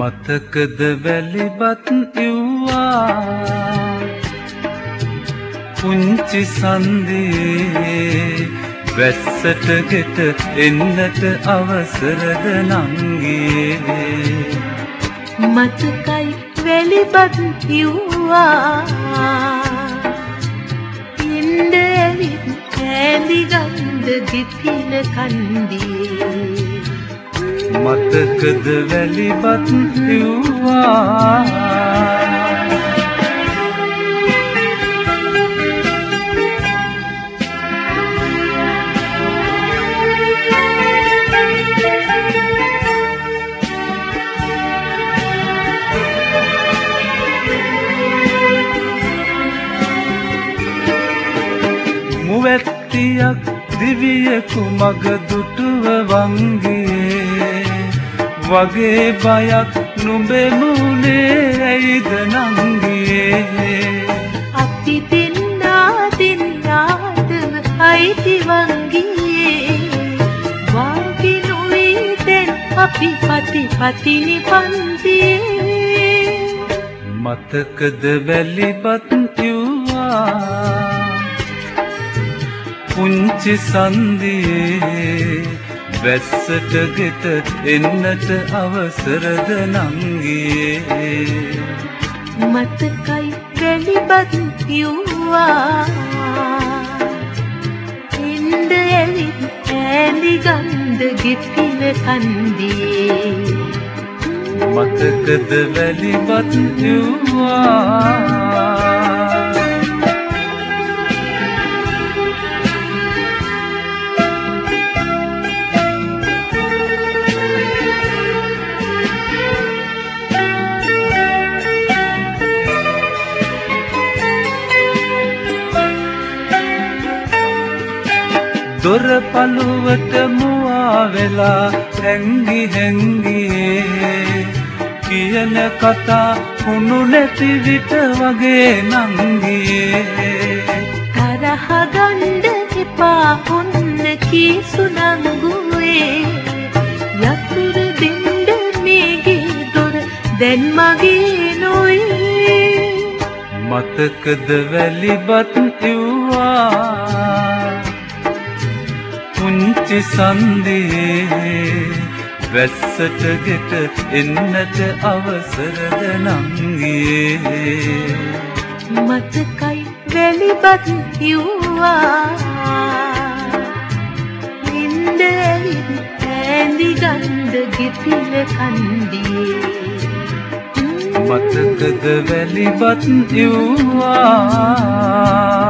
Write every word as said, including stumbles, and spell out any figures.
මතකද වැලිබත් ඉව්වා පුංචි සන්දියේ වැස්සට ගෙට එන්නට අවසරද නංගියේ මතකයි වැලිබත් ඉව්වා ඉන්න ඇවිත් කෑලි ගන්ද දිපින කන්දියේ මතකද වැලිබත් ඉව්වා මුවැත්තියක් දිවියෙකු මග දුටුව වංගියේ වගේ බයක් නුඹේ මූලේ ඇයිද නංගියේ අපි දෙන්නා දෙන්නාටම අයිති වංගියේ වාගිනුයි දැන් අපි පති පතිනි පන්තියේ මතකද වැලිබත් ඉව්වා පුංචි සන්දියේ වැස්සට ගෙට එන්නට අවසරද නංගියේ මතකයි වැලිබත් ඉව්වා ඉන්න ඇවිත් කෑලි ගන්ද ගෙපින කන්දියේ මතකද වැලිබත් ඉව්වා දොර පළුවට මුවා වෙලා හැංගි හැංගියේ කියන කතා හුණු නැති විට වගේ නංගියේ තරහ ගන්න එපා ඔන්න කීසු නංගුවේ යතුරු දෙන්න මේගේ දොර දැන් මගේ නොවේ මතකද වැලිබත් ඉව්වා පුංචි සන්දියේ වැස්සට ගෙට එන්නට අවසරද නංගියේ මතකයි වැලිබත් ඉව්වා ඉන්න ඇවිත් කෑලි ගන්ද ගෙපින කන්දියේ මතකද වැලිබත් ඉව්වා